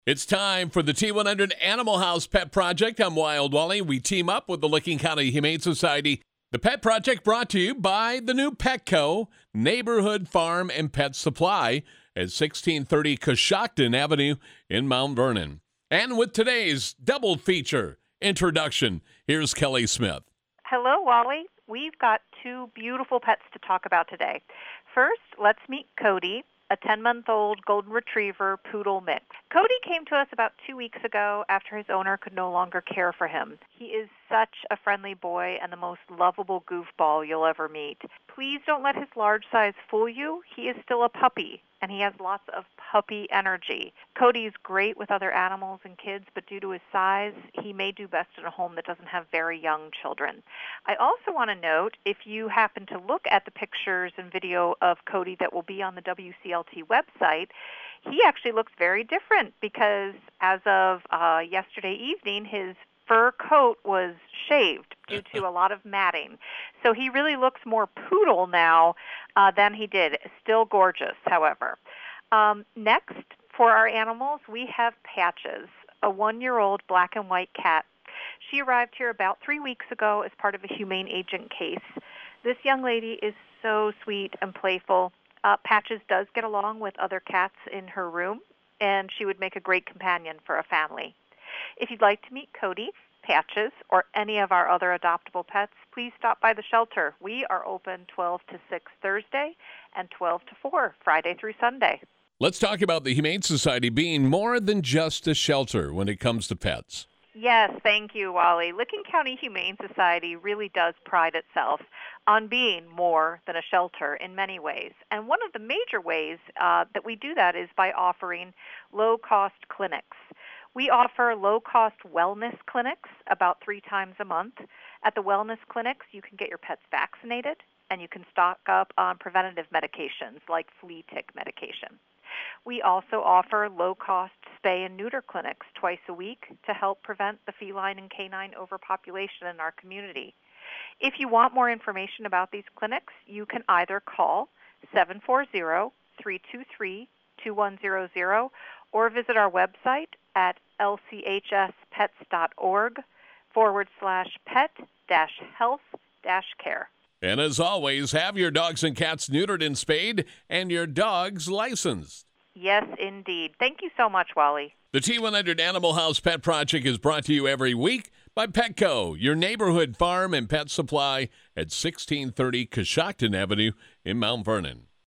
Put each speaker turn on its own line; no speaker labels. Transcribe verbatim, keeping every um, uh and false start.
It's time for the T one hundred Animal House Pet Project. I'm Wild Wally. We team up with the Licking County Humane Society. The Pet Project brought to you by the new Petco, Neighborhood Farm and Pet Supply at sixteen thirty Coshocton Avenue in Mount Vernon. And with today's double feature introduction, here's Kelly Smith.
Hello, Wally. We've got two beautiful pets to talk about today. First, let's meet Cody, a ten-month-old golden retriever poodle mix. Cody came to us about two weeks ago after his owner could no longer care for him. He is such a friendly boy and the most lovable goofball you'll ever meet. Please don't let his large size fool you. He is still a puppy, and he has lots of puppy energy. Cody is great with other animals and kids, but due to his size, he may do best in a home that doesn't have very young children. I also want to note, if you happen to look at the pictures and video of Cody that will be on the W C L T website, he actually looks very different because as of uh, yesterday evening, his fur coat was shaved due to a lot of matting. So he really looks more poodle now uh, than he did. Still gorgeous, however. Um, next, for our animals, we have Patches, a one-year-old black and white cat. She arrived here about three weeks ago as part of a humane agent case. This young lady is so sweet and playful. Uh, Patches does get along with other cats in her room, and she would make a great companion for a family. If you'd like to meet Cody, Patches, or any of our other adoptable pets, please stop by the shelter. We are open twelve to six Thursday and twelve to four Friday through Sunday.
Let's talk about the Humane Society being more than just a shelter when it comes to pets.
Yes, thank you, Wally. Licking County Humane Society really does pride itself on being more than a shelter in many ways. And one of the major ways uh, that we do that is by offering low-cost clinics. We offer low-cost wellness clinics about three times a month. At the wellness clinics, you can get your pets vaccinated, and you can stock up on preventative medications like flea tick medication. We also offer low-cost spay and neuter clinics twice a week to help prevent the feline and canine overpopulation in our community. If you want more information about these clinics, you can either call seven four zero, three two three, two one zero zero or visit our website at lchspets.org forward slash pet dash health dash care.
And as always, have your dogs and cats neutered and spayed and your dogs licensed.
Yes, indeed. Thank you so much, Wally.
The T one hundred Animal House Pet Project is brought to you every week by Petco, your neighborhood farm and pet supply at sixteen thirty Coshocton Avenue in Mount Vernon.